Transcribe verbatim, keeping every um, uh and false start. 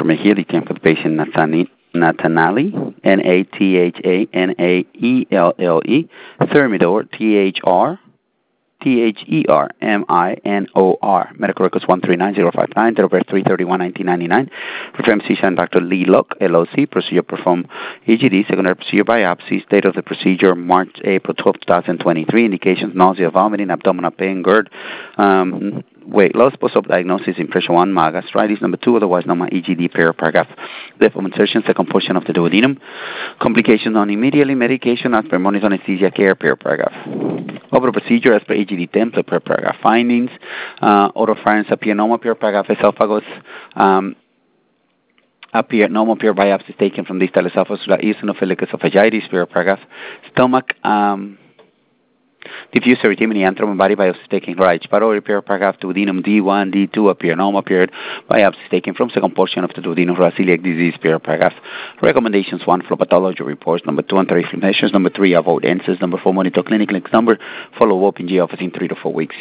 from a Healy team for the patient Nathani, Nathanali, N A T H A N A E L L E, Thermidor, T H R, T H E R M I N O R. Medical records one three nine zero five nine, date of birth three thirty-one nineteen ninety-nine. Performed physician Doctor Lee Luck, L O C. Procedure performed E G D, secondary procedure biopsy. Date of the procedure March, April twelfth, twenty twenty-three. Indications nausea, vomiting, abdominal pain, GERD, um, weight loss. Post-op diagnosis, impression one, MAGA, gastritis. Number two, otherwise known as E G D, paragraph. Depth of insertion, second portion of the duodenum. Complications known immediately. Medication as per monitor anesthesia care, paragraph. Over the procedure as per E G D template, per paragraph. Findings, uh, oropharynx appear normal, per paragraph. Esophagus um, appear normal, per biopsy taken from distal esophagus, eosinophilic esophagitis, per paragraph. Stomach, um, diffuse erythema, antrum, body biopsy taken right. Pylori, per paragraph. Duodenum D one, D two appear normal, period. Biopsy taken from second portion of the duodenum for celiac disease, per paragraph. Recommendations: one, flow pathology reports. Number two, anti-inflammation measures. Number three, avoid N SAIDs. Number four, monitor clinical. Number follow up in G office in three to four weeks.